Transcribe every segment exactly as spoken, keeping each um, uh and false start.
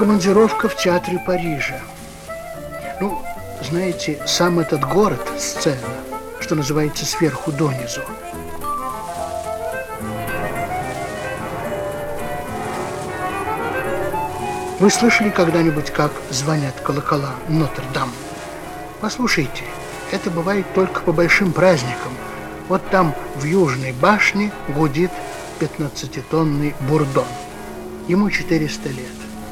Командировка в театре Парижа. Ну, знаете, сам этот город – сцена, что называется, сверху донизу. Вы слышали когда-нибудь, как звонят колокола Нотр-Дам? Послушайте, это бывает только по большим праздникам. Вот там в Южной башне гудит пятнадцатитонный бурдон. Ему четыреста лет.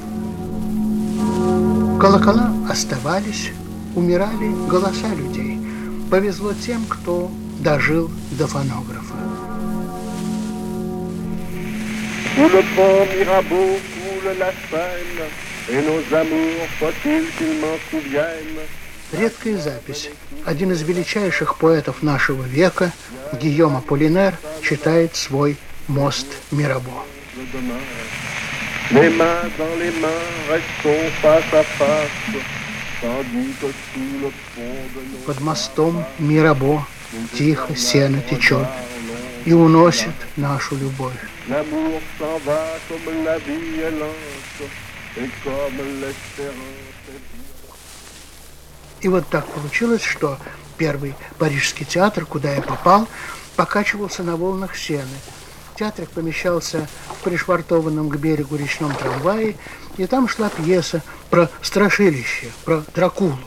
Колокола оставались, умирали голоса людей. Повезло тем, кто дожил до фонографа. Редкая запись. Один из величайших поэтов нашего века, Гийом Аполлинер, читает свой «Мост Мирабо». Под мостом Мирабо тихо сено течет и уносит нашу любовь. И вот так получилось, что первый парижский театр, куда я попал, покачивался на волнах Сены. Театр помещался в пришвартованном к берегу речном трамвае, и там шла пьеса про страшилище, про Дракулу.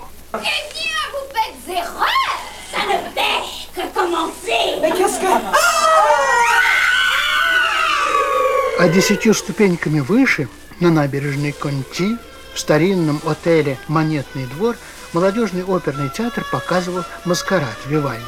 А десятью ступеньками выше, на набережной Конти, в старинном отеле «Монетный двор», молодежный оперный театр показывал маскарад Вивальди.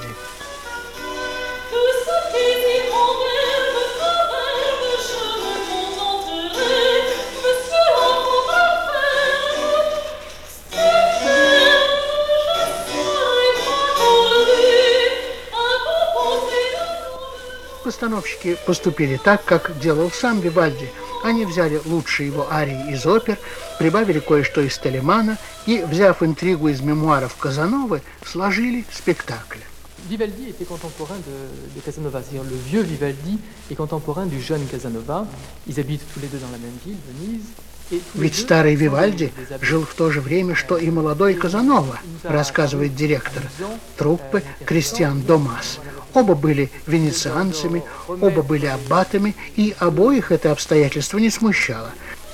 Постановщики поступили так, как делал сам Вивальди. Они взяли лучшие его арии из опер, прибавили кое-что из Телемана и, взяв интригу из мемуаров Казановы, сложили спектакль. Vivaldi était contemporain de, de Casanova, c'est-à-dire le vieux Vivaldi est contemporain du jeune Casanova. Ils habitent tous les deux dans la même ville, Venise. Ведь старый Вивальди жил в то же время, что и молодой Казанова, рассказывает директор труппы Кристиан Домас. Оба были венецианцами, оба были аббатами, и обоих это обстоятельство не смущало.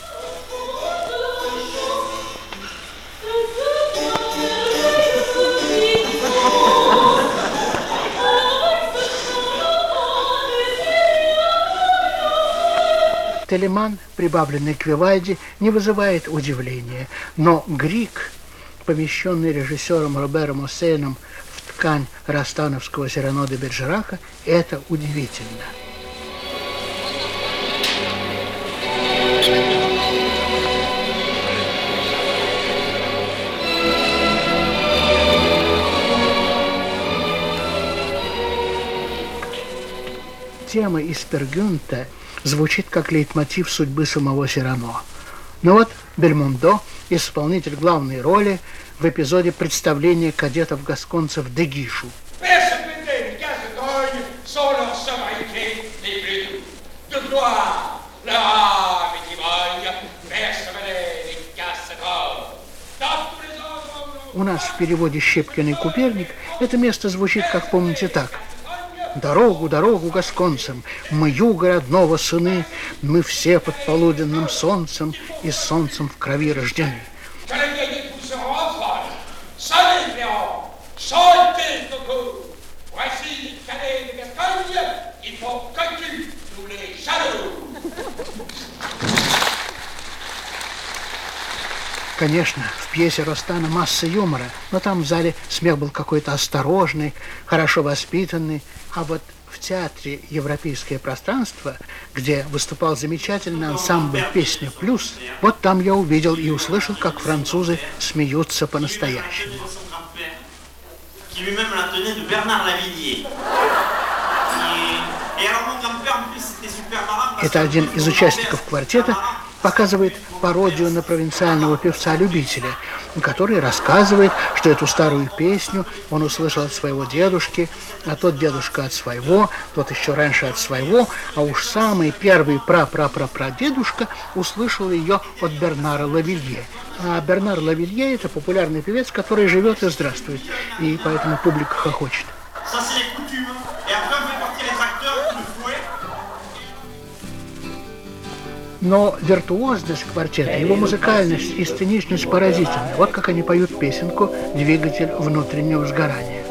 Телеман, прибавленный к Вивальди, не вызывает удивления, но Грик, помещенный режиссером Робером Оссеном в ткань ростановского Сирано де Бержерака, это удивительно. Тема из Пергюнта звучит как лейтмотив судьбы самого Сирано. Но вот Бельмондо, исполнитель главной роли в эпизоде представления кадетов-гасконцев Дегишу. У нас в переводе «Щепкин и Куперник» это место звучит, как помните, так. Дорогу, дорогу гасконцам, мы юга родного сыны, мы все под полуденным солнцем и солнцем в крови рождены. Конечно, в пьесе Ростана масса юмора, но там в зале смех был какой-то осторожный, хорошо воспитанный. А вот в театре «Европейское пространство», где выступал замечательный ансамбль «Песня плюс», вот там я увидел и услышал, как французы смеются по-настоящему. Это один из участников квартета, Показывает пародию на провинциального певца-любителя, который рассказывает, что эту старую песню он услышал от своего дедушки, а тот дедушка от своего, тот еще раньше от своего, а уж самый первый пра-пра-пра-прадедушка услышал ее от Бернара Лавилье. А Бернар Лавилье – это популярный певец, который живет и здравствует, и поэтому публика хохочет. Но виртуозность квартета, его музыкальность и сценичность поразительны. Вот как они поют песенку «Двигатель внутреннего сгорания».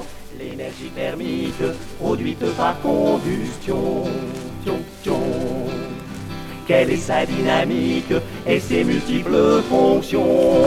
Quelle est sa dynamique et ses multiples fonctions?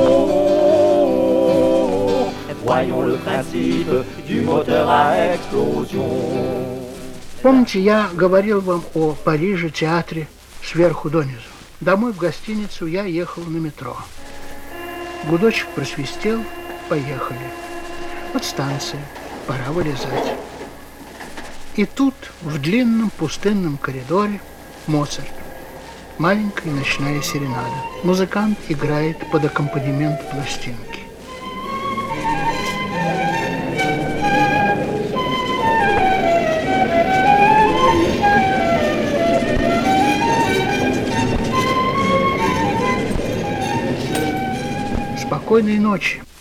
Voyons le principe du moteur à explosion. Помните, я говорил вам о Париже, театре сверху донизу. Домой в гостиницу я ехал на метро. Гудочек просвистел, поехали. Вот станция, пора вылезать. И тут в длинном пустынном коридоре Моцарт. Маленькая ночная серенада. Музыкант играет под аккомпанемент пластинки. Спокойной ночи.